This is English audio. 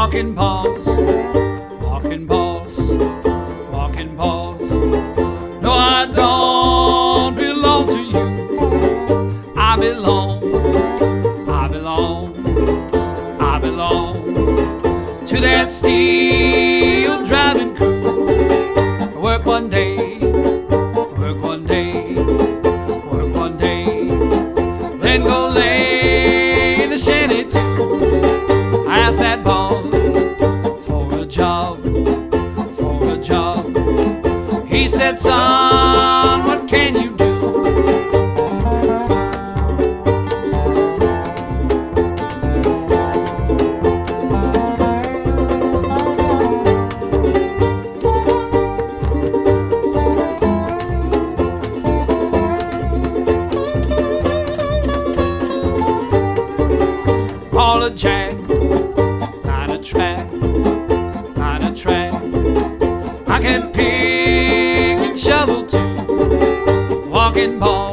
walking paws, walking paws, walking paws. No, I don't belong to you. I belong, I belong, I belong to that steel driving crew. Work one day, work one day, work one day, then go lay in the shanty too. I asked that boss for a job, for a job. He said, son, what can you do? Haul a jack, line a track, line a track. I can pick and shovel too. Walking ball.